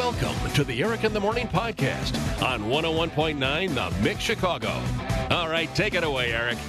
Welcome to the Eric in the Morning podcast on 101.9 The Mix Chicago. All right, take it away, Eric.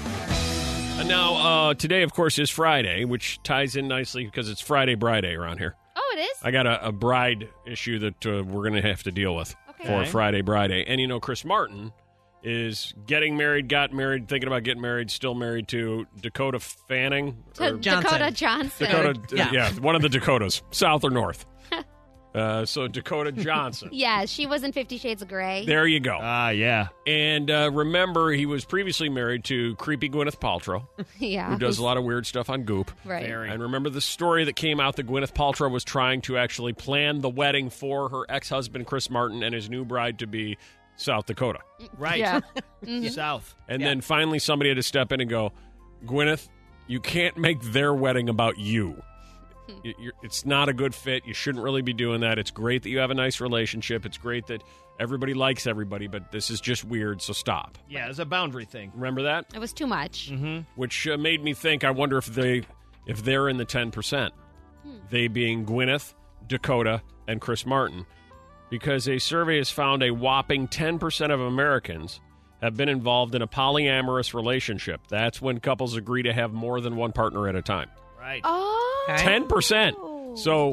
Now, today, of course, is Friday, which ties in nicely because it's Friday Bride around here. Oh, it is? I got a bride issue that we're going to have to deal with for Friday Bride. And, you know, Chris Martin is getting married, got married, thinking about getting married, still married to Dakota Fanning. Dakota Johnson. Yeah, one of the Dakotas, south or north. So Dakota Johnson. Yeah, she was in 50 Shades of Grey. There you go. Yeah. And remember, he was previously married to creepy Gwyneth Paltrow, Yeah. who does a lot of weird stuff on Goop. Right. And remember the story that came out that Gwyneth Paltrow was trying to actually plan the wedding for her ex-husband, Chris Martin, and his new bride to be South Dakota. Right. Yeah. South. And then finally somebody had to step in and go, Gwyneth, you can't make their wedding about you. It's not a good fit. You shouldn't really be doing that. It's great that you have a nice relationship. It's great that everybody likes everybody, but this is just weird, so stop. Yeah, it's a boundary thing. Remember that? It was too much. Mm-hmm. Which made me think, I wonder if they're in the 10%. They being Gwyneth, Dakota, and Chris Martin. Because a survey has found a whopping 10% of Americans have been involved in a polyamorous relationship. That's when couples agree to have more than one partner at a time. Right. Oh. 10%. So,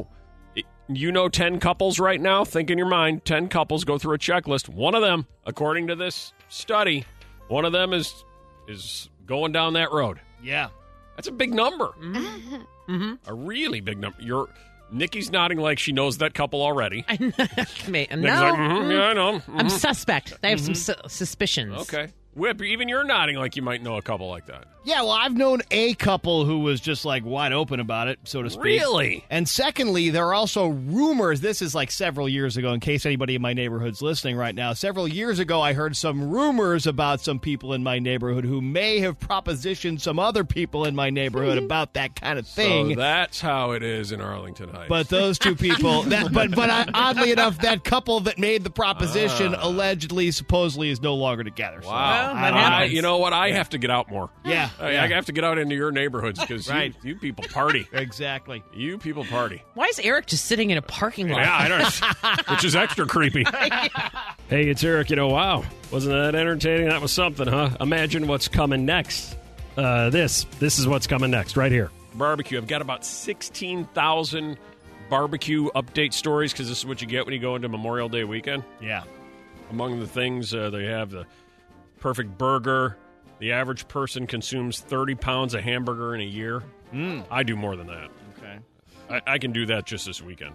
10 couples right now? Think in your mind, 10 couples go through a checklist. One of them, according to this study, one of them is going down that road. Yeah. That's a big number. Mm-hmm. A really big number. Nikki's nodding like she knows that couple already. No. Nikki's like, yeah, I know. I'm suspect. I have some suspicions. Okay. Whip, even you're nodding like you might know a couple like that. Yeah, well, I've known a couple who was just like wide open about it, so to speak. Really? And secondly, there are also rumors. This is like several years ago, in case anybody in my neighborhood's listening right now. Several years ago, I heard some rumors about some people in my neighborhood who may have propositioned some other people in my neighborhood about that kind of thing. So that's how it is in Arlington Heights. But those two people, oddly enough, that couple that made the proposition allegedly, supposedly, is no longer together. So, wow. Well, that happens. You know what? I have to get out more. Yeah. I have to get out into your neighborhoods because you people party. Exactly. You people party. Why is Eric just sitting in a parking lot? Yeah, I don't. Which is extra creepy. Hey, it's Eric. Wow. Wasn't that entertaining? That was something, huh? Imagine what's coming next. This is what's coming next right here. Barbecue. I've got about 16,000 barbecue update stories because this is what you get when you go into Memorial Day weekend. Yeah. Among the things, they have the perfect burger. The average person consumes 30 pounds of hamburger in a year. I do more than that. Okay. I can do that just this weekend.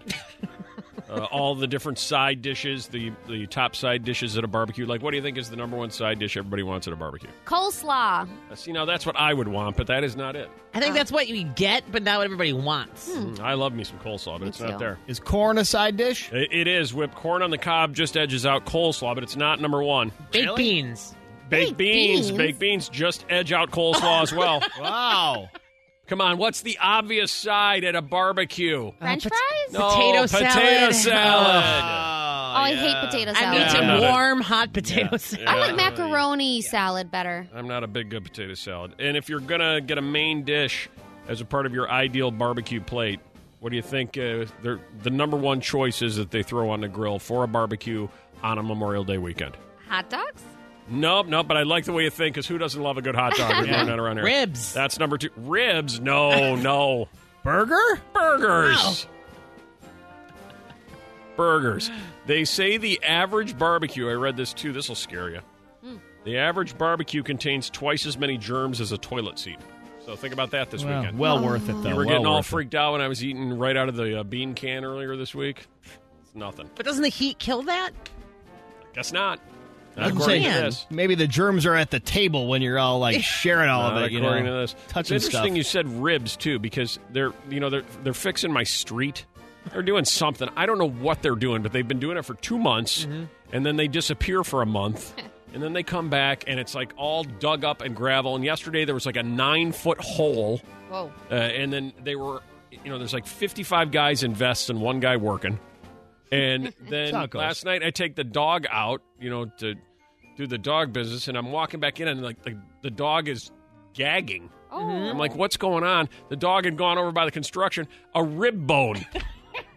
All the different side dishes, the top side dishes at a barbecue. Like, what do you think is the number one side dish everybody wants at a barbecue? Coleslaw. See, now that's what I would want, but that is not it. I think that's what you get, but not what everybody wants. I love me some coleslaw, but it's not there. Is corn a side dish? It is. Whipped corn on the cob just edges out coleslaw, but it's not number one. Baked beans. Baked beans just edge out coleslaw as well. Wow. Come on, what's the obvious side at a barbecue? French fries? No, Potato salad. salad. Oh, I hate potato salad. I need I'm not some warm, hot potato salad. I like macaroni salad better. I'm not a big good potato salad. And if you're going to get a main dish as a part of your ideal barbecue plate, what do you think the number one choice is that they throw on the grill for a barbecue on a Memorial Day weekend? Hot dogs? Nope, but I like the way you think, because who doesn't love a good hot dog around here? Ribs. That's number two. Ribs? No. Burger? Burgers. Burgers. They say the average barbecue, I read this too, this will scare you. The average barbecue contains twice as many germs as a toilet seat. So think about that this weekend. Well worth it, though. You were getting all freaked out when I was eating right out of the bean can earlier this week? It's nothing. But doesn't the heat kill that? Guess not. Not I'd according say to this. maybe the germs are at the table when you're all like sharing all Not of it. according to this. Touching It's interesting stuff. you said ribs too, because they're fixing my street. They're doing something. I don't know what they're doing, but they've been doing it for 2 months, and then they disappear for a month, and then they come back, and it's like all dug up and gravel. And yesterday there was like a 9-foot hole. Whoa. And then they were, there's like 55 guys in vests and one guy working. And then last night I take the dog out, to do the dog business, and I'm walking back in, and like the dog is gagging. Oh. I'm like, what's going on? The dog had gone over by the construction, a rib bone.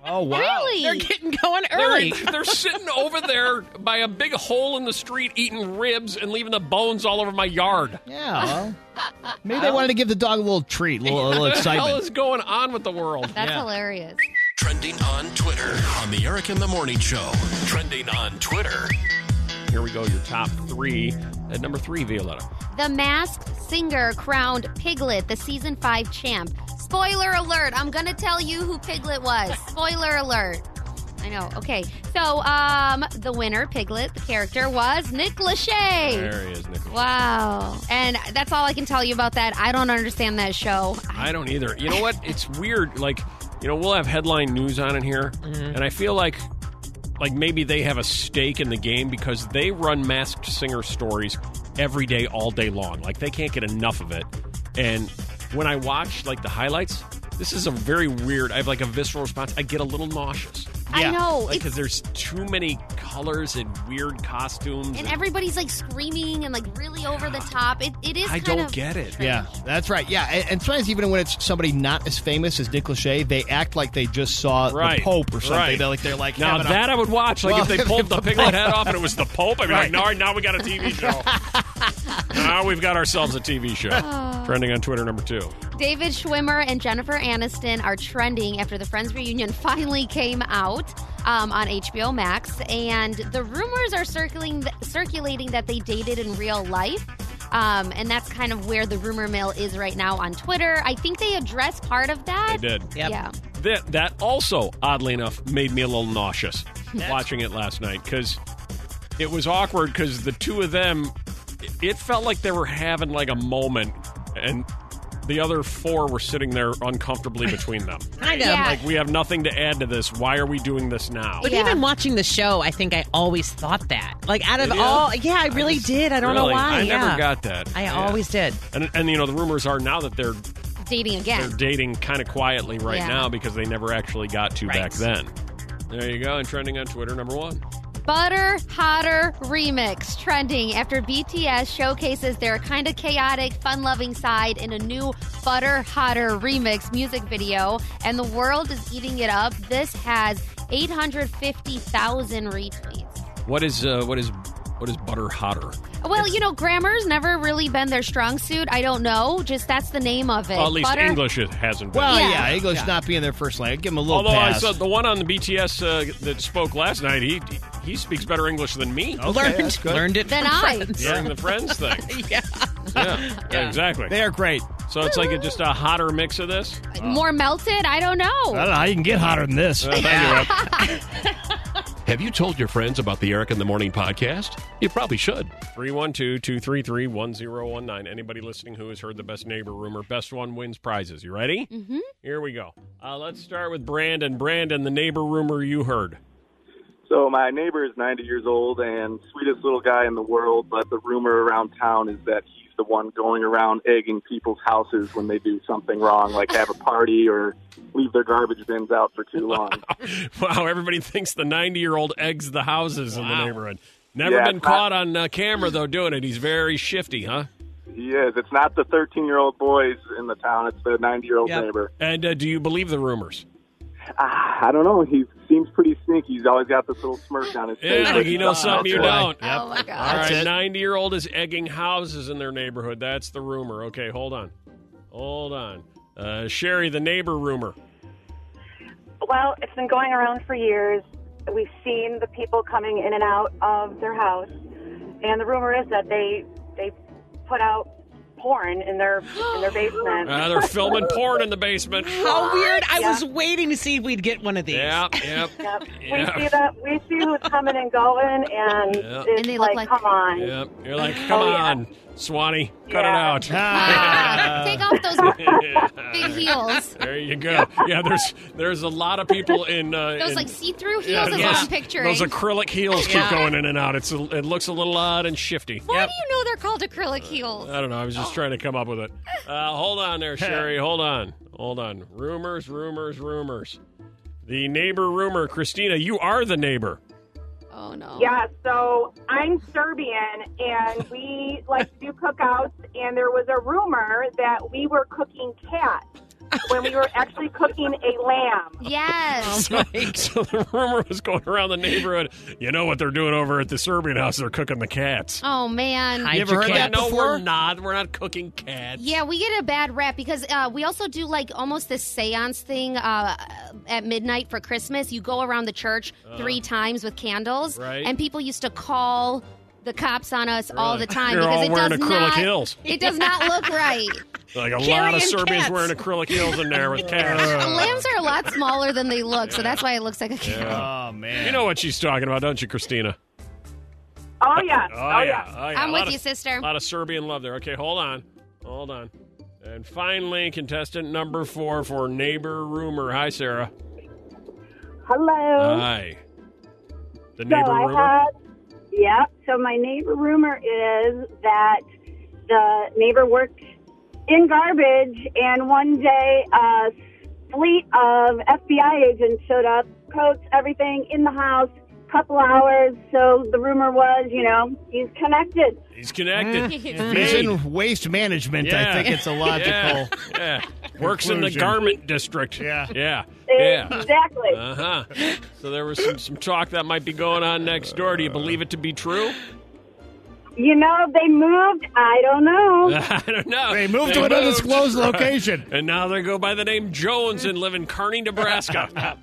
Oh, wow. Really? They're getting going early. They're sitting over there by a big hole in the street eating ribs and leaving the bones all over my yard. Yeah, well, maybe they wanted to give the dog a little treat, a little What the hell excitement. is going on with the world? That's Yeah. hilarious. Trending on Twitter on the Eric in the Morning Show. Trending on Twitter. Here we go, your top three. At number 3, Violetta. The Masked Singer crowned Piglet the season 5 champ. Spoiler alert. I'm going to tell you who Piglet was. Spoiler alert. I know. Okay. So, the winner, Piglet, the character, was Nick Lachey. There he is, Nicholas. Wow. And that's all I can tell you about that. I don't understand that show. I don't either. You know what? It's weird. Like, we'll have headline news on it here, and I feel like maybe they have a stake in the game because they run Masked Singer stories every day, all day long. Like, they can't get enough of it. And when I watch, the highlights, this is a very weird, I have, a visceral response. I get a little nauseous. I know. Because there's too many colors and weird costumes. And everybody's, screaming and, really over the top. It is I kind don't of get it. strange. Yeah, that's right. Yeah, and sometimes even when it's somebody not as famous as Nick Lachey, they act like they just saw Right. the Pope or something. Right. They're like Now having that I would watch, Well, if they pulled the piglet head off and it was the Pope, I'd be Right. like, now we got a TV show. Now we've got ourselves a TV show. Trending on Twitter, number 2. David Schwimmer and Jennifer Aniston are trending after the Friends reunion finally came out on HBO Max, and the rumors are circulating that they dated in real life. And that's kind of where the rumor mill is right now on Twitter. I think they addressed part of that. They did. Yep. Yeah. That also, oddly enough, made me a little nauseous watching it last night because it was awkward because the two of them, it felt like they were having a moment, and the other 4 were sitting there uncomfortably between them. Kind of. Yeah. We have nothing to add to this. Why are we doing this now? But Yeah. even watching the show, I think I always thought that. Out of Did ya? all, yeah, I really did. I don't know Really? why. I yeah. never got that. I Yeah. always did. And the rumors are now that they're Dating again. dating kind of quietly right Yeah. now because they never actually got to Right. back then. There you go. And trending on Twitter, number 1. Butter Hotter remix trending after BTS showcases their kind of chaotic, fun-loving side in a new Butter Hotter remix music video, and the world is eating it up. This has 850,000 retweets. What is Butter Hotter? Well, grammar's never really been their strong suit. I don't know. Just that's the name of it. Well, at least Butter- English hasn't been. Well, Yeah. yeah, English not being their first language. Give them a little Although pass. I saw the one on the BTS that spoke last night, he speaks better English than me Okay, that's good. Learned it Then from I. friends. during the Friends thing. Yeah. Yeah, exactly. They are great. So it's just a hotter mix of this. More melted? I don't know. I don't know how you can get hotter than this. Thank you, Ed. Have you told your friends about the Eric in the Morning podcast? You probably should. 312-233-1019. Anybody listening who has heard the best neighbor rumor, best one wins prizes. You ready? Mm-hmm. Here we go. Let's start with Brandon. Brandon, the neighbor rumor you heard. So my neighbor is 90 years old and sweetest little guy in the world, but the rumor around town is that he's the one going around egging people's houses when they do something wrong, like have a party or leave their garbage bins out for too long. Wow, everybody thinks the 90-year-old eggs the houses in the neighborhood. Never Yeah, been it's not- caught on camera, though, doing it. He's very shifty, huh? He is. It's not the 13-year-old boys in the town. It's the 90-year-old Yep. neighbor. And do you believe the rumors? I don't know. He seems pretty sneaky. He's always got this little smirk on his face. Yeah, like he knows something you right. don't. Oh, my All God. That's right, it. 90-year-old is egging houses in their neighborhood. That's the rumor. Okay, hold on. Sherry, the neighbor rumor. Well, it's been going around for years. We've seen the people coming in and out of their house, and the rumor is that they put out porn in their basement. They're filming porn in the basement. How weird. I Yeah. was waiting to see if we'd get one of these. Yep. Yep. Yeah. We see who's coming and going, and Yeah. it's And they look like- come on. Yep. You're like, come Oh, yeah. on, Swanee, cut Yeah. it out. Ah, take off those big heels. There you go. Yeah, there's a lot of people in Those in- see-through heels yeah, is what those- I'm picturing. Those acrylic heels keep Yeah. going in and out. It looks a little odd and shifty. Why do you know they're called acrylic heels? I don't know. I was just trying to come up with it. Hold on there, Sherry. Hold on. Rumors. The neighbor rumor. Christina, you are the neighbor. Oh, no. Yeah, so I'm Serbian, and we like to do cookouts, and there was a rumor that we were cooking cats. when we were actually cooking a lamb. Yes. So the rumor was going around the neighborhood. You know what they're doing over at the Serbian house? They're cooking the cats. Oh, man. You ever heard that No, before? we're not. We're not cooking cats. Yeah, we get a bad rap because we also do like almost this seance thing at midnight for Christmas. You go around the church 3 times with candles, Right. and people used to call the cops on us all the time You're because all it wearing does acrylic not. heels. It does not look right. Like a lot Carrying of Serbians cats. wearing acrylic heels in there with cats. Lambs are a lot smaller than they look, so that's why it looks like a cat. Oh, man. You know what she's talking about, don't you, Christina? Oh, yeah. Oh, yeah. I'm A with lot you, of- sister. A lot of Serbian love there. Okay, hold on. And finally, contestant number 4 for Neighbor Rumor. Hi, Sarah. Hello. Hi. The So Neighbor I Rumor? had, so my neighbor rumor is that the neighbor worked in garbage, and one day a fleet of FBI agents showed up, coats, everything in the house, couple hours. So the rumor was, he's connected. He's connected. He's in waste management. Yeah. I think it's a logical. Yeah. Works in the conclusion. garment district. Yeah. Yeah. Exactly. Uh-huh. So there was some talk that might be going on next door. Do you believe it to be true? They moved. I don't know. I don't know. They moved to an undisclosed location. And now they go by the name Jones and live in Kearney, Nebraska.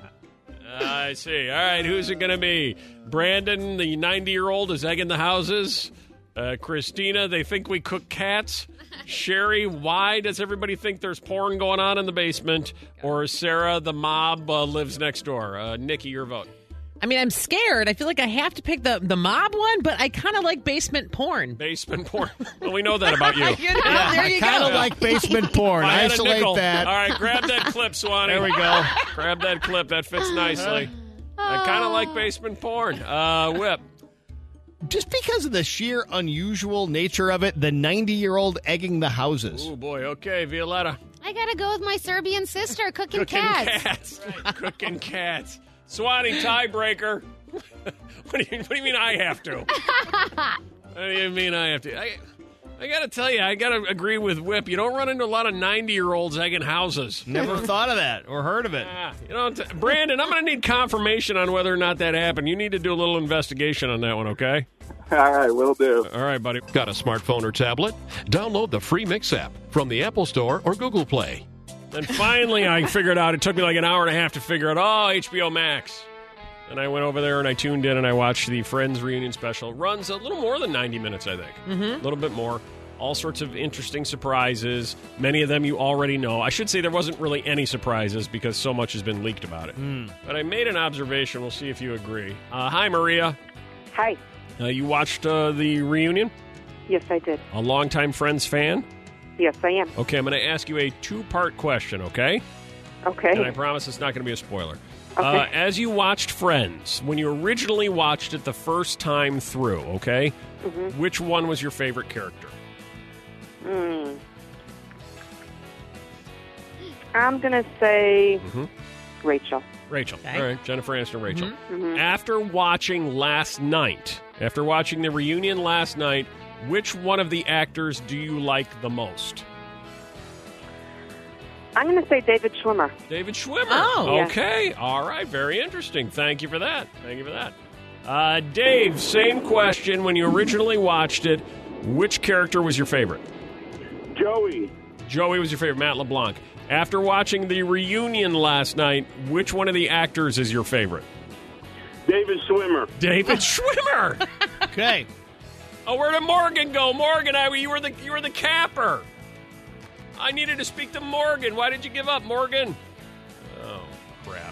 I see. All right, who's it going to be? Brandon, the 90-year-old, is egging the houses. Christina, they think we cook cats. Sherry, why does everybody think there's porn going on in the basement? Or Sarah, the mob lives next door. Nikki, your vote. I mean, I'm scared. I feel like I have to pick the mob one, but I kind of like basement porn. Basement porn. Well, we know that about you. You know, there you I kind of go. like basement porn. I had a Isolate nickel. that. All right, grab that clip, Swanee. There we go. Grab that clip. That fits nicely. I kind of like basement porn. Whip. Just because of the sheer unusual nature of it, the 90-year-old egging the houses. Oh, boy. Okay, Violetta. I gotta go with my Serbian sister cooking Cooking cats. Cooking cats. Swanee, tiebreaker. What do you mean I have to? What do you mean I have to? I got to tell you, I got to agree with Whip. You don't run into a lot of 90-year-olds egging houses. Never thought of that or heard of it. Brandon, I'm going to need confirmation on whether or not that happened. You need to do a little investigation on that one, okay? All right, will do. All right, buddy. Got a smartphone or tablet? Download the free Mix app from the Apple Store or Google Play. Then finally I figured out, it took me like an hour and a half to figure out, HBO Max. And I went over there and I tuned in and I watched the Friends reunion special. It runs a little more than 90 minutes, I think. A little bit more. All sorts of interesting surprises. Many of them you already know. I should say there wasn't really any surprises because so much has been leaked about it. But I made an observation. We'll see if you agree. Hi, Maria. Hi. You watched the reunion? Yes, I did. A longtime Friends fan? Yes, I am. Okay, I'm going to ask you a 2-part question, okay? Okay. And I promise it's not going to be a spoiler. Okay. As you watched Friends, when you originally watched it the first time through, okay, which one was your favorite character? I'm going to say Rachel. Rachel. Okay. All right, Jennifer Aniston, Rachel. After watching the reunion last night, which one of the actors do you like the most? I'm going to say David Schwimmer. David Schwimmer. Oh. Okay. All right. Very interesting. Thank you for that. Dave, same question. When you originally watched it, which character was your favorite? Joey. Joey was your favorite, Matt LeBlanc. After watching the reunion last night, which one of the actors is your favorite? David Schwimmer. David Schwimmer. Okay. Oh, where did Morgan go? Morgan, you were the capper. I needed to speak to Morgan. Why did you give up, Morgan? Oh, crap.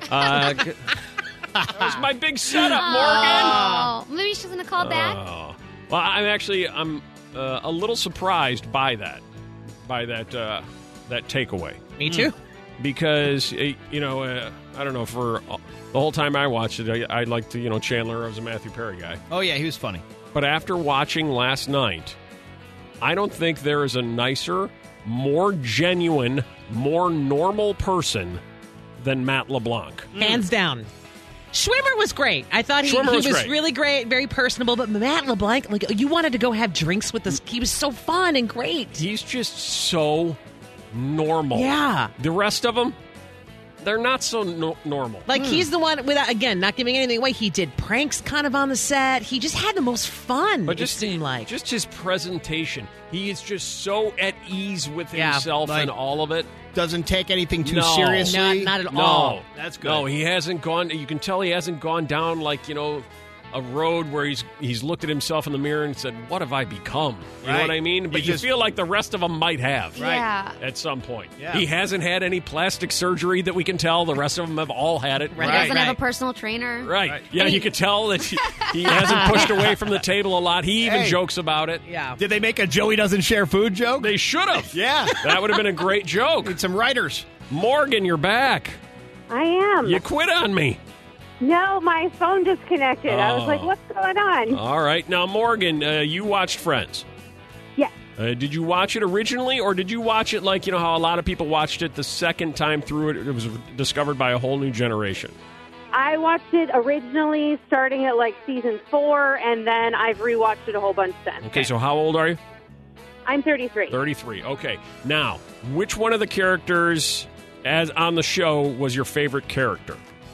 That was my big setup, Morgan. Oh, maybe she's gonna call back. Oh. Well, I'm a little surprised by that takeaway. Me too. Because, I don't know, for the whole time I watched it, I liked, Chandler. I was a Matthew Perry guy. Oh, yeah, he was funny. But after watching last night, I don't think there is a nicer, more genuine, more normal person than Matt LeBlanc. Hands down. Schwimmer was great. I thought he Schwimmer was was great. really great, very personable. But Matt LeBlanc, you wanted to go have drinks with us. He was so fun and great. He's just so normal. Yeah. The rest of them, they're not so normal. Like, he's the one, without, again, not giving anything away, he did pranks kind of on the set. He just had the most fun, But it seemed like. just his presentation. He is just so at ease with Yeah, himself like- and all of it. Doesn't take anything too No. seriously. Not at No, all. That's good. No, he hasn't gone. You can tell he hasn't gone down like a road where he's looked at himself in the mirror and said, "What have I become?" You know Right. what I mean? But He you just- feel like the rest of them might have, Yeah. at some point. Yeah. He hasn't had any plastic surgery that we can tell. The rest of them have all had it. He Right. doesn't have a personal trainer. Right. Yeah, you could tell that he hasn't pushed away from the table a lot. He even Hey. jokes about it. Yeah. Did they make a Joey doesn't share food joke? They should have. Yeah. That would have been a great joke. Need some writers. Morgan, you're back. I am. You quit on me. No, my phone disconnected. I was like, what's going on? All right. Now, Morgan, you watched Friends. Yes. Did you watch it originally, or did you watch it like, how a lot of people watched it the second time through it? It was discovered by a whole new generation. I watched it originally starting at like season 4, and then I've rewatched it a whole bunch since. Okay, so how old are you? I'm 33. 33. Okay. Now, which one of the characters as on the show was your favorite character?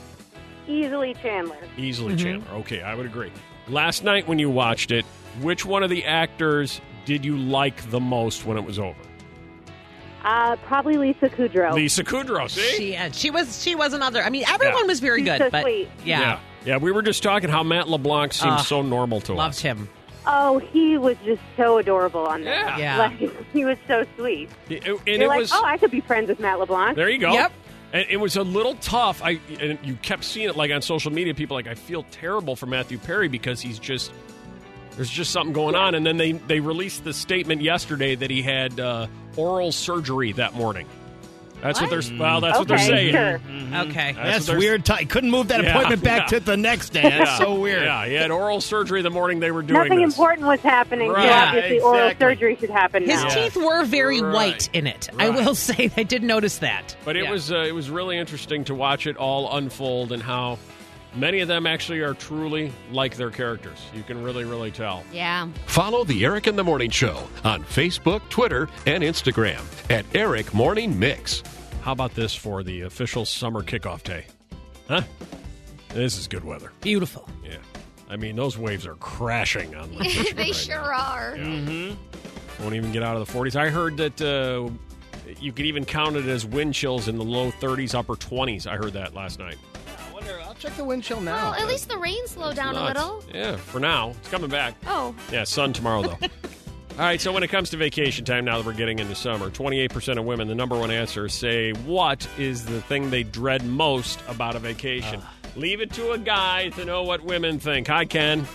Easily Chandler. Easily Chandler. Okay, I would agree. Last night when you watched it, which one of the actors did you like the most when it was over? Probably Lisa Kudrow. Lisa Kudrow, see? She was another. I mean, everyone Yeah. was very She's good, so but sweet. Yeah, we were just talking how Matt LeBlanc seems so normal to loved us. him. Oh, he was just so adorable on that. Yeah. Like, he was so sweet. And You're it like, was oh, I could be friends with Matt LeBlanc. There you go. Yep. And it was a little tough. And you kept seeing it like on social media. People like, I feel terrible for Matthew Perry because there's just something going on. And then they released the statement yesterday that he had oral surgery that morning. That's what they're what they're saying. Sure. Okay. That's what they're- weird. Couldn't move that Yeah, appointment back yeah. to the next day. That's so weird. Yeah, he had oral surgery the morning they were doing Nothing this. important was happening, Right. so obviously oral Exactly. surgery should happen His now. teeth were very Right. white in it. I Right. will say, I did notice that. But it Yeah. was really interesting to watch it all unfold and how many of them actually are truly like their characters. You can really, really tell. Yeah. Follow the Eric in the Morning Show on Facebook, Twitter, and Instagram at Eric Morning Mix. How about this for the official summer kickoff day? Huh? This is good weather. Beautiful. Yeah. I mean, those waves are crashing on Lake Michigan They right sure now. are. Won't even get out of the 40s. I heard that you could even count it as wind chills in the low 30s, upper 20s. I heard that last night. I'll check the wind chill now. Well, at least the rain slowed down a Nuts. little. Yeah, for now. It's coming back. Oh. Yeah, sun tomorrow, though. All right, so when it comes to vacation time, now that we're getting into summer, 28% of women, the number one answer, say what is the thing they dread most about a vacation. Leave it to a guy to know what women think. Hi, Ken.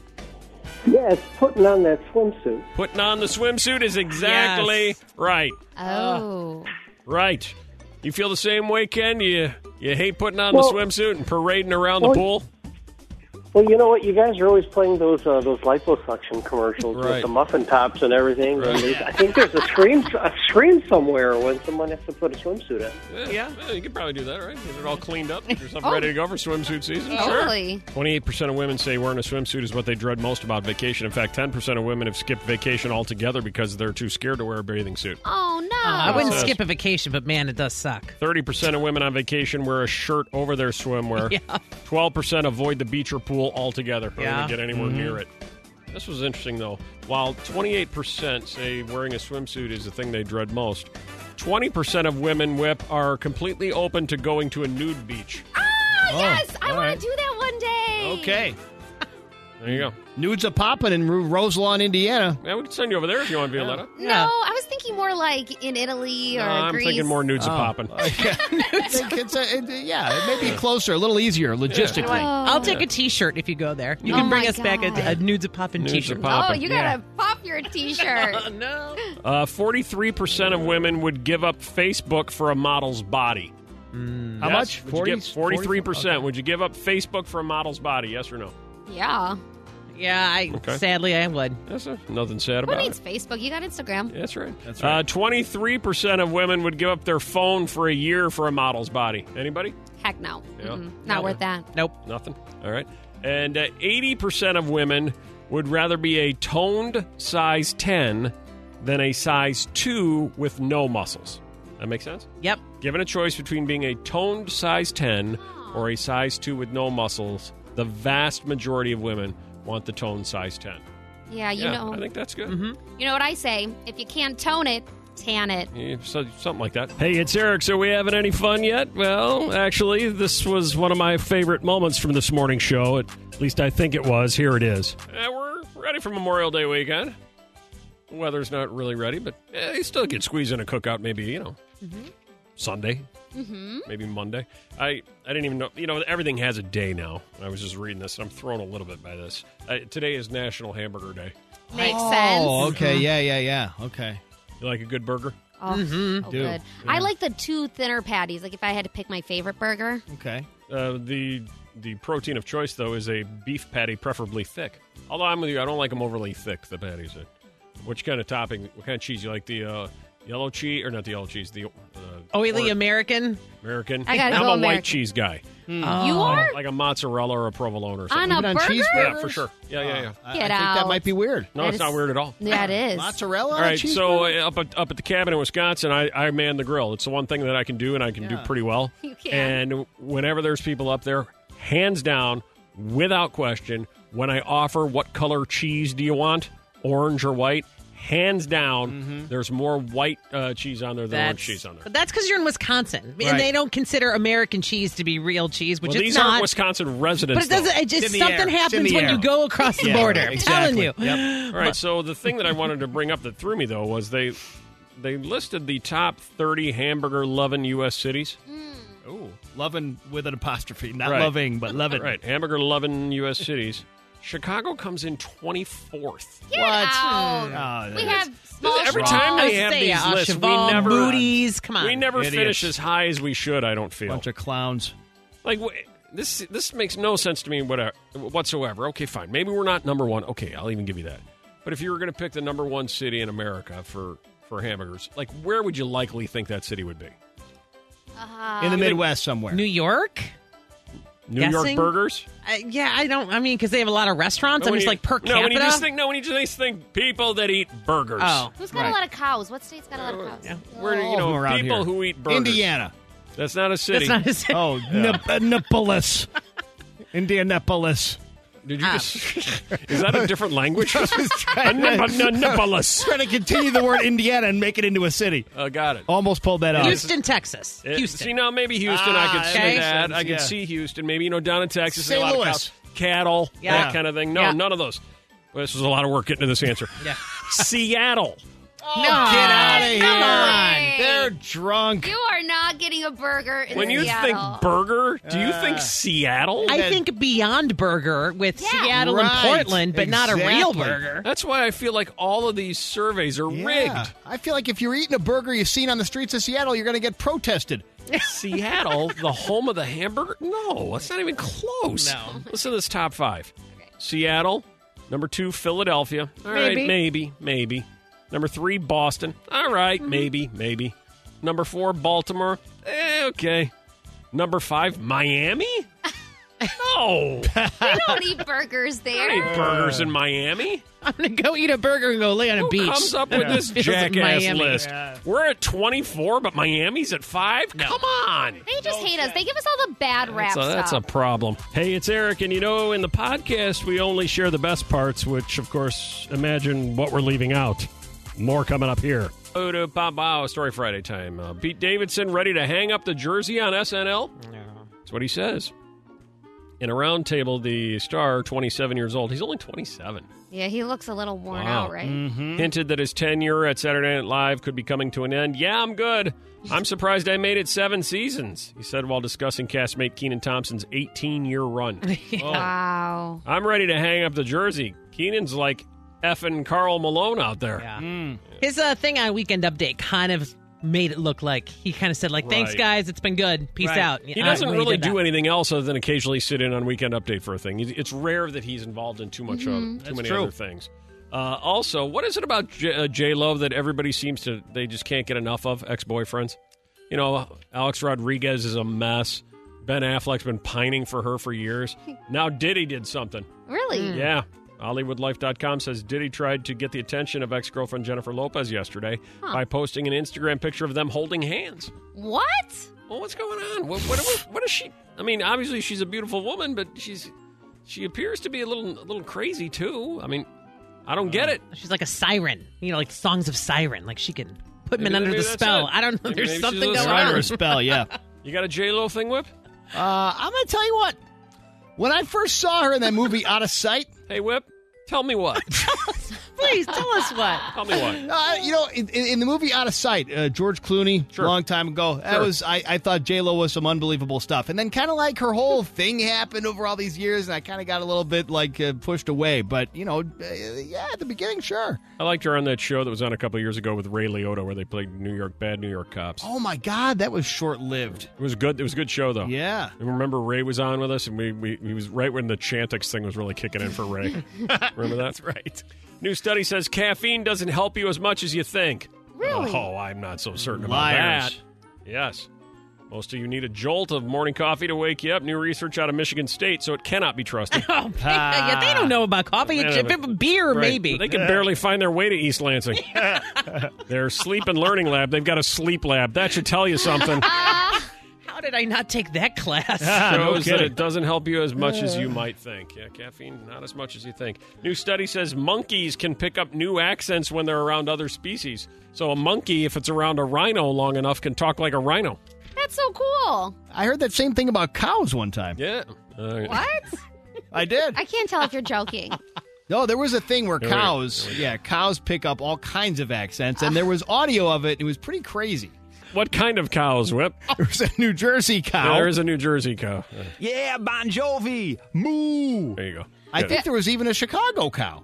Yeah, it's putting on that swimsuit. Putting on the swimsuit is exactly Yes. right. Oh. Right. You feel the same way, Ken? You hate putting on Well- the swimsuit and parading around the Well, pool? Well, you know what? You guys are always playing those liposuction commercials Right. with the muffin tops and everything. Right. And I think there's a screen somewhere when someone has to put a swimsuit in. Yeah, you could probably do that, right? Get it all cleaned up. Get yourself ready to go for swimsuit season. Totally. Sure. 28% of women say wearing a swimsuit is what they dread most about vacation. In fact, 10% of women have skipped vacation altogether because they're too scared to wear a bathing suit. Oh, no. I wouldn't says. skip a vacation, but man, it does suck. 30% of women on vacation wear a shirt over their swimwear. Yeah. 12% avoid the beach or pool altogether. Don't Yeah. even get anywhere near it. This was interesting, though. While 28% say wearing a swimsuit is the thing they dread most, 20% of women, Whip, are completely open to going to a nude beach. Yes, I all want right. to do that one day. Okay. There you go. Nudes are popping in Roselawn, Indiana. Yeah, we can send you over there if you want, Violetta. No, I was thinking more like in Italy or I'm Greece. thinking more nudes are popping. It may be closer, a little easier logistically. I'll take a T-shirt if you go there. You can Oh bring my us back a God. nudes of poppin' Nudes are T-shirt. popping. Oh, you gotta pop your T-shirt. No. 43% of women would give up Facebook for a model's body. How much? 43%. Okay. Would you give up Facebook for a model's body? Yes or no? Yeah. Yeah, Okay. Sadly, I would. That's nothing sad Who about needs it. Facebook? You got Instagram. That's right. That's right. 23% of women would give up their phone for a year for a model's body. Anybody? Heck no. Yeah. Mm-mm. Not worth that. Nope. Nothing. All right. And 80% of women would rather be a toned size 10 than a size 2 with no muscles. That makes sense? Yep. Given a choice between being a toned size 10 or a size 2 with no muscles, the vast majority of women want the toned size 10. Yeah, you know. I think that's good. You know what I say? If you can't tone it, tan it. Yeah, something like that. Hey, it's Eric. So we having any fun yet? Well, actually, this was one of my favorite moments from this morning show. At least I think it was. Here it is. We're ready for Memorial Day weekend. Weather's not really ready, but you still could squeeze in a cookout maybe, Sunday, maybe Monday. I didn't even know, everything has a day now. I was just reading this, and I'm thrown a little bit by this. Today is National Hamburger Day. Makes sense. Oh, okay. Yeah. Okay. You like a good burger? Oh, so Do. good. Yeah. I like the 2 thinner patties. Like if I had to pick my favorite burger. Okay. The protein of choice, though, is a beef patty, preferably thick. Although I'm with you, I don't like them overly thick, the patties. Which kind of topping, what kind of cheese? You like the yellow cheese, or not the yellow cheese, the Oily American? American? I gotta I'm go a American. white cheese guy. You are? Like a mozzarella or a provolone or On something. a Even on burger? cheeseburgers? Yeah, for sure. Yeah. I Get think out. that might be weird. No, That it's is- not weird at all. Yeah, it is. Mozzarella All on a right, so cheeseburger? up at the cabin in Wisconsin, I man the grill. It's the one thing that I can do, and I can do pretty well. You can. And whenever there's people up there, hands down, without question, when I offer what color cheese do you want, orange or white, hands down, there's more white cheese on there than orange cheese on there. But that's because you're in Wisconsin, Right. and they don't consider American cheese to be real cheese, which Well, it's these not. aren't Wisconsin residents. But it doesn't. It just in the something air. It's in happens the when air. you go across the border. I'm telling you. Yep. All right, so the thing that I wanted to bring up that threw me, though, was they listed the top 30 hamburger-loving U.S. cities. Ooh, loving with an apostrophe. Not Right. loving, but loving. Right, hamburger-loving U.S. cities. Chicago comes in 24th. Get What? out. Oh, We that have small Every shop. time they I have say, these lists, Cheval, we never Moody's, come on. we never Idiots. finish as high as we should. I don't feel Bunch of clowns. like this makes no sense to me whatsoever. Okay, fine, maybe we're not number one. Okay, I'll even give you that. But if you were going to pick the number one city in America for hamburgers, like where would you likely think that city would be? In the Midwest somewhere. New York? New York Guessing? burgers? Yeah, I don't. I mean, because they have a lot of restaurants. No, I'm when just you- like per No, capita. when you just think people that eat burgers. Oh, Who's got a lot of cows? What state's got a lot of cows? yeah. Where All of them around people here. who eat burgers. Indiana. That's not a city. That's not a city. Oh, Annapolis. Indianapolis. Did you just? Is that a different language? trying Annapolis. to continue the word Indiana and make it into a city. Got it. Almost pulled that off. Houston, Texas. Houston. See, now maybe Houston, I could see okay. that. I Yeah. could see Houston. Maybe, down in Texas, St. a lot of Louis. cows, cattle, Yeah. that kind of thing. No, Yeah. none of those. Well, this was a lot of work getting to this answer. Yeah. Seattle. No, Get out of here. Come on. They're drunk. You are not getting a burger in When you Seattle. think burger, do you think Seattle? I think Beyond Burger with Seattle Right. and Portland, but not a real Exactly. burger. That's why I feel like all of these surveys are Yeah. rigged. I feel like if you're eating a burger you've seen on the streets of Seattle, you're going to get protested. Seattle, the home of the hamburger? No, that's not even close. No. Listen to this top 5. Seattle. Number 2, Philadelphia. All right, maybe. Number 3, Boston. All right, maybe. Number 4, Baltimore. Okay. Number 5, Miami? No. We don't eat burgers I there. ain't burgers in Miami. I'm going to go eat a burger and go lay on a Who beach. comes up with this Feels like jackass Miami. list? We're at 24, but Miami's at 5? Come on. They just hate us. They give us all the bad rap That's a stuff. problem. Hey, it's Eric, and in the podcast, we only share the best parts, which, of course, imagine what we're leaving out. More coming up here. Oh, to Pop Story Friday time. Pete Davidson ready to hang up the jersey on SNL? That's what he says. In a round table, the star, 27 years old, he's only 27. Yeah, he looks a little worn Wow. out, right? Hinted that his tenure at Saturday Night Live could be coming to an end. Yeah, I'm good. I'm surprised I made it 7 seasons, he said while discussing castmate Kenan Thompson's 18-year run. Wow. I'm ready to hang up the jersey. Keenan's like effing Karl Malone out there. Yeah. His thing on Weekend Update kind of made it look like he kind of said, like, thanks, Right. guys. It's been good. Peace out. He doesn't When really did that. do anything else other than occasionally sit in on Weekend Update for a thing. It's rare that he's involved in too much too many true. other things. Also, what is it about J-Lo that everybody seems to, they just can't get enough of, ex-boyfriends? Alex Rodriguez is a mess. Ben Affleck's been pining for her for years. Now Diddy did something. Really? Yeah. HollywoodLife.com says Diddy tried to get the attention of ex-girlfriend Jennifer Lopez yesterday by posting an Instagram picture of them holding hands. What? Well, what's going on? What is she? I mean, obviously she's a beautiful woman, but she appears to be a little crazy too. I mean, I don't get it. She's like a siren. Like songs of Siren. Like she can put men Maybe under the that's spell. it. I don't know. Maybe There's she's something a little going siren. on. A spell, yeah. You got a J-Lo thing, Whip? I'm going to tell you what. When I first saw her in that movie Out of Sight. Hey, Whip, tell me what. Please tell us what. Tell me what. In the movie Out of Sight, George Clooney, Sure. long time ago, I thought J-Lo was some unbelievable stuff. And then kind of like her whole thing happened over all these years, and I kind of got a little bit pushed away. But, at the beginning, sure. I liked her on that show that was on a couple of years ago with Ray Liotta where they played bad New York cops. Oh, my God, that was short-lived. It was good. It was a good show, though. Yeah. And remember Ray was on with us, and he was right when the Chantix thing was really kicking in for Ray. Remember that? That's right. New study says caffeine doesn't help you as much as you think. Really? Oh, I'm not so certain about Liars. that. Yes. Most of you need a jolt of morning coffee to wake you up. New research out of Michigan State, so it cannot be trusted. Oh, yeah, they don't know about coffee. Beer, Right. maybe. They can barely find their way to East Lansing. Their sleep and learning lab, they've got a sleep lab. That should tell you something. How did I not take that class? Shows that it doesn't help you as much as you might think. Yeah, caffeine, not as much as you think. New study says monkeys can pick up new accents when they're around other species. So a monkey, if it's around a rhino long enough, can talk like a rhino. That's so cool. I heard that same thing about cows one time. Yeah. What? I did. I can't tell if you're joking. No, there was a thing where There we go. cows pick up all kinds of accents, and there was audio of it. It was pretty crazy. What kind of cows, Whip? There was a New Jersey cow. There is a New Jersey cow. Yeah, Bon Jovi. Moo. There you go. I Good. think there was even a Chicago cow.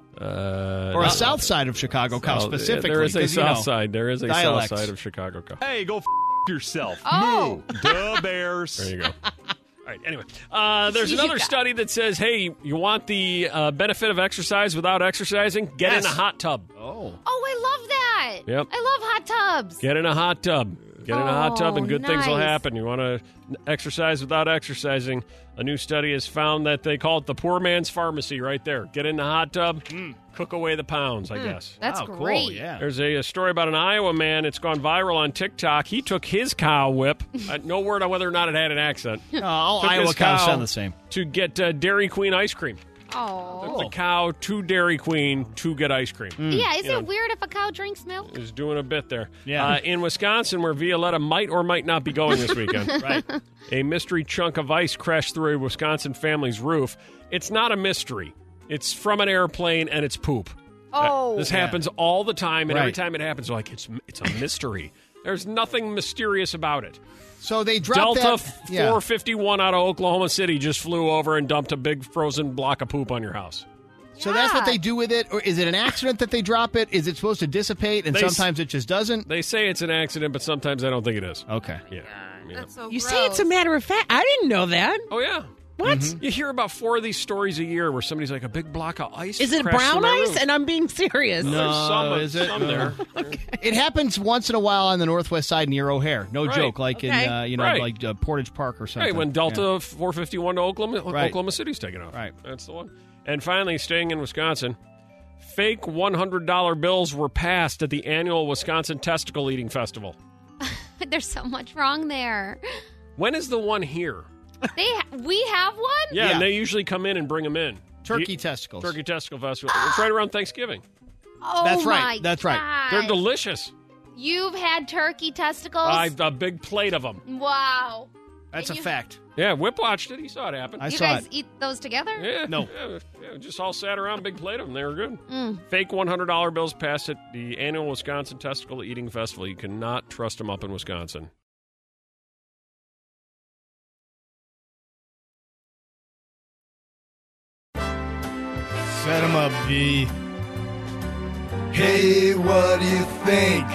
Or a south side of Chicago cow specifically. There is a 'cause, south side. There is a dialects. south side of Chicago cow. Hey, go yourself. Oh. Duh, Bears. There you go. All right, anyway, there's You another got- study that says, hey, you want the benefit of exercise without exercising? Get in a hot tub. Oh. Oh, I love that. Yep. I love hot tubs. Get in a hot tub. Get in a hot tub and good things will nice. happen. You want to exercise without exercising. A new study has found that they call it the poor man's pharmacy right there. Get in the hot tub, cook away the pounds, I guess. That's Wow, great. Cool, yeah. There's a story about an Iowa man. It's gone viral on TikTok. He took his cow, Whip. No word on whether or not it had an accent. All Took Iowa his cows cow sound the same. To get Dairy Queen ice cream. Oh. The cow to Dairy Queen to get ice cream. Yeah, is You know. it weird if a cow drinks milk? Is doing a bit there. Yeah. In Wisconsin, where Violetta might or might not be going this weekend. Right. A mystery chunk of ice crashed through a Wisconsin family's roof. It's not a mystery. It's from an airplane and it's poop. Oh. This happens all the time, and every Right. time it happens, we're like, it's a mystery. There's nothing mysterious about it. So they dropped Delta that. Yeah. 451 out of Oklahoma City just flew over and dumped a big frozen block of poop on your house. So that's what Yeah. they do with it? Or is it an accident that they drop it? Is it supposed to dissipate and They sometimes it just doesn't? They say it's an accident, but sometimes I don't think it is. Okay. Yeah. Yeah. That's so You gross. say it's a matter of fact. I didn't know that. Oh, yeah. What? You hear about 4 of these stories a year where somebody's like a big block of ice. Is it crashed brown through my ice? roof. And I'm being serious. No. There's some, is it? some there. It happens once in a while on the northwest side near O'Hare. No Right. joke, like Okay. in Right. like Portage Park or something. Right, when Delta Yeah. 451 to Right. Oklahoma City's taking off. Right. That's the one. And finally, staying in Wisconsin, fake $100 bills were passed at the annual Wisconsin Testicle Eating Festival. There's so much wrong there. When is the one here? We have one? Yeah, Yeah. and they usually come in and bring them in. Turkey testicles. Turkey Testicle Festival. It's right around Thanksgiving. Oh, That's right. my That's right. gosh. They're delicious. You've had turkey testicles? A big plate of them. Wow. That's a And you- fact. Yeah, Whip watched it. He saw it happen. I You saw guys it. eat those together? Yeah. No. Yeah, just all sat around, big plate of them. They were good. Mm. Fake $100 bills passed at the annual Wisconsin Testicle Eating Festival. You cannot trust them up in Wisconsin. Set them up, V. Hey, what do you think?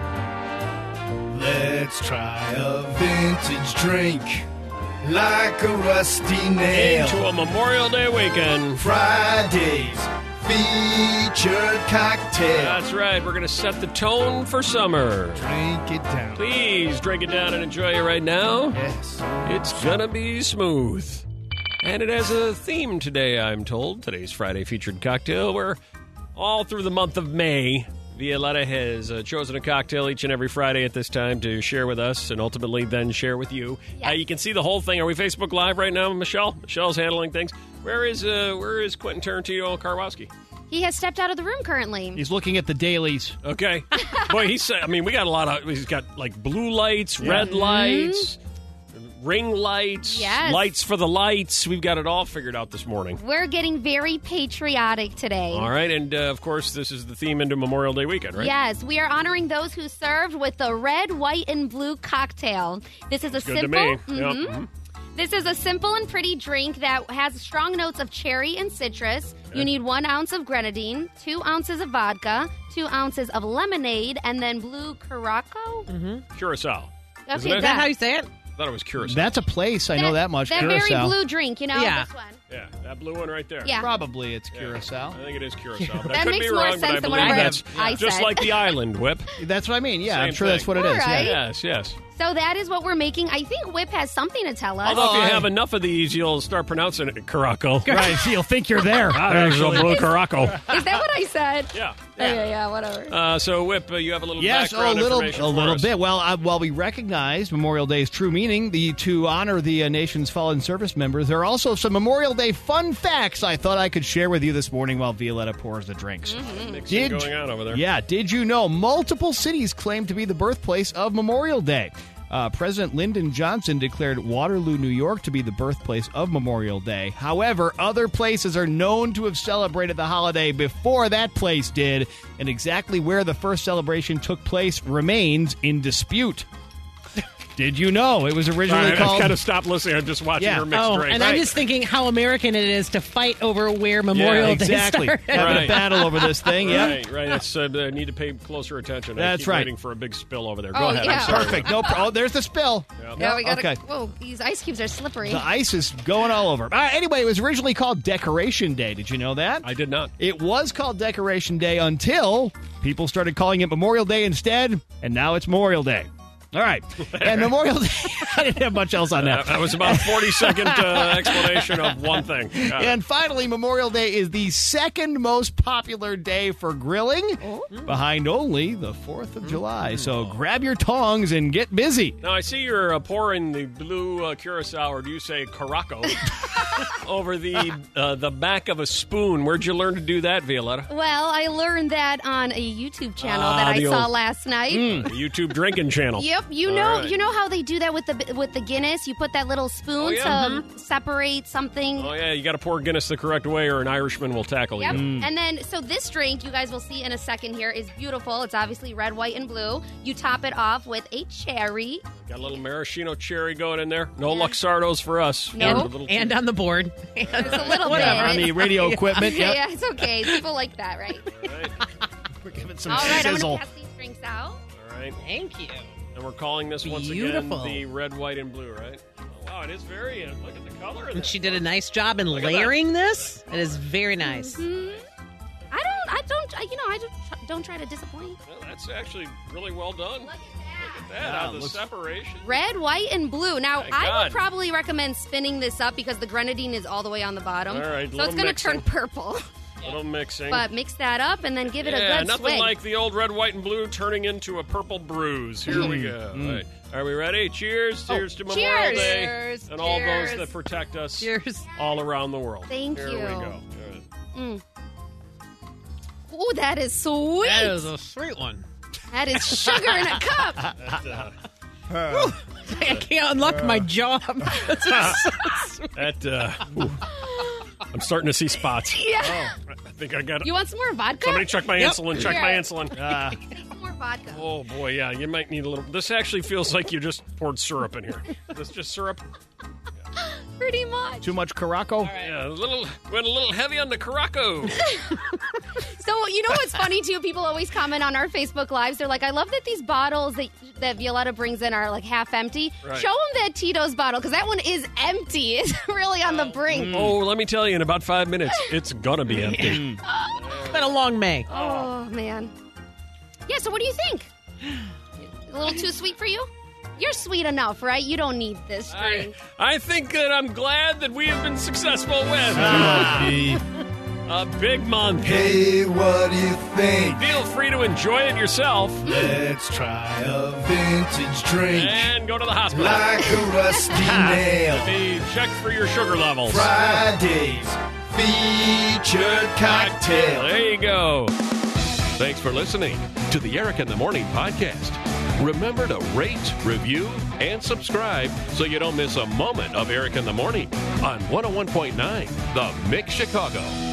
Let's try a vintage drink like a rusty nail. Into a Memorial Day weekend. Friday's featured cocktail. That's right. We're going to set the tone for summer. Drink it down. Please drink it down and enjoy it right now. Yes. It's going to be smooth. And it has a theme today, I'm told. Today's Friday featured cocktail, where all through the month of May, Violetta has chosen a cocktail each and every Friday at this time to share with us and ultimately then share with you. Yes. You can see the whole thing. Are we Facebook Live right now, Michelle? Michelle's handling things. Where is Quentin Tarantino Karwowski? He has stepped out of the room currently. He's looking at the dailies. Okay. Boy, he's got like blue lights, red lights, ring lights, Yes. lights for the lights. We've got it all figured out this morning. We're getting very patriotic today. All right, and of course, this is the theme into Memorial Day weekend, right? Yes, we are honoring those who served with the red, white, and blue cocktail. This is a Good simple. to me. Mhm. Yep. Mhm. This is a simple and pretty drink that has strong notes of cherry and citrus. You need 1 ounce of grenadine, 2 ounces of vodka, 2 ounces of lemonade, and then blue Curaçao. Curacao. Okay, Isn't it? Is that how you say it? I thought it was Curacao. That's a place. I know that much. That Curacao. very blue drink, you know? Yeah. This one. Yeah, that blue one right there. Yeah. Probably it's Yeah. Curacao. I think it is Curacao. But I That could makes be more wrong, but sense I than believe whatever that's I just said. like the island, Whip. That's what I mean. Yeah, Same I'm sure thing. that's what it is. All right. Yeah. Yes. So that is what we're making. I think Whip has something to tell us. Although if you have enough of these, you'll start pronouncing it Caraco. Right, you'll think you're there. There's a blue Caraco. Is that what I said? Yeah. Okay, yeah, whatever. So, Whip, you have a little Yes, background information a for little us. bit. Well, while we recognize Memorial Day's true meaning, to honor the nation's fallen service members, there are also some Memorial Day fun facts I thought I could share with you this morning while Violetta pours the drinks. Mixing going on over there. Yeah, did you know multiple cities claim to be the birthplace of Memorial Day? President Lyndon Johnson declared Waterloo, New York, to be the birthplace of Memorial Day. However, other places are known to have celebrated the holiday before that place did, and exactly where the first celebration took place remains in dispute. Did you know it was originally I've called... got to stop listening. I'm just watching her mix drink. And I'm just thinking how American it is to fight over where Memorial Day exactly. started. Having a battle over this thing, yeah. Right. That's, I need to pay closer attention. That's I keep right. waiting for a big spill over there. Go Oh, ahead. yeah. I'm sorry. Perfect. Oh, there's the spill. Yeah, we got okay. Whoa, these ice cubes are slippery. The ice is going all over. Anyway, it was originally called Decoration Day. Did you know that? I did not. It was called Decoration Day until people started calling it Memorial Day instead, and now it's Memorial Day. All right. And Memorial Day, I didn't have much else on that. That was about a 40-second explanation of one thing. And finally, Memorial Day is the second most popular day for grilling, behind only the 4th of July. So grab your tongs and get busy. Now, I see you're pouring the blue Curacao, or do you say Caraco, over the back of a spoon. Where'd you learn to do that, Violetta? Well, I learned that on a YouTube channel that I the saw old- last night. The YouTube drinking channel. Yep, you All know, right. you know how they do that with the Guinness. You put that little spoon Oh, yeah. to separate something. Oh, yeah, you got to pour Guinness the correct way or an Irishman will tackle Yep. you. And then, so this drink, you guys will see in a second here, is beautiful. It's obviously red, white, and blue. You top it off with a cherry. Got a little maraschino cherry going in there. No Luxardos for us. No. A little And on the board. It's a little Whatever, bit. on the radio equipment. Yep. Yeah, it's okay. People like that, right? We're giving some All right, I'm sizzle. going to pass these drinks out. All right. Thank you. And we're calling this once Beautiful. again the red, white, and blue, right? Oh, wow, it is very. Look at the color of And this. she did a nice job in Look at layering this. It is very nice. I don't try to disappoint. Well, that's actually really well done. Look at Look at that. Wow, How the looks- separation. Red, white, and blue. Now, Thank I God. would probably recommend spinning this up because the grenadine is all the way on the bottom. All right, so little it's going to turn mixing. purple. Little mixing. But mix that up and then give it a yeah, good nothing swig. like the old red, white, and blue turning into a purple bruise. Here we go. All right. Are we ready? Cheers. Cheers to Memorial cheers. Day. Cheers. And all those Cheers. that protect us Cheers. all around the world. Thank Here you. we go. All right. Ooh, that is sweet. That is a sweet one. That is sugar in a cup. That, I can't unlock my jaw. ooh. I'm starting to see spots. Yeah. I think I got it. You want some more vodka? Somebody check my Yep. insulin. Check Here. my insulin. Some more vodka. Oh, boy, yeah. You might need a little. This actually feels like you just poured syrup in here. Is this just syrup? Pretty much. Too much Caraco? Yeah, went a little heavy on the Caraco. So, you know what's funny, too? People always comment on our Facebook Lives. They're like, I love that these bottles that Violetta brings in are, like, half empty. Right. Show them that Tito's bottle, because that one is empty. It's really on the brink. Oh, let me tell you, in about 5 minutes, it's going to be empty. It's been a long May. Oh, man. Yeah, so what do you think? A little too sweet for you? You're sweet enough, right? You don't need this drink. I think that I'm glad that we have been successful with. A big month. Hey, what do you think? Feel free to enjoy it yourself. Let's try a vintage drink. And go to the hospital. Like a rusty nail. Be checked for your sugar levels. Friday's featured cocktail. There you go. Thanks for listening to the Eric in the Morning podcast. Remember to rate, review, and subscribe so you don't miss a moment of Eric in the Morning on 101.9 The Mix Chicago.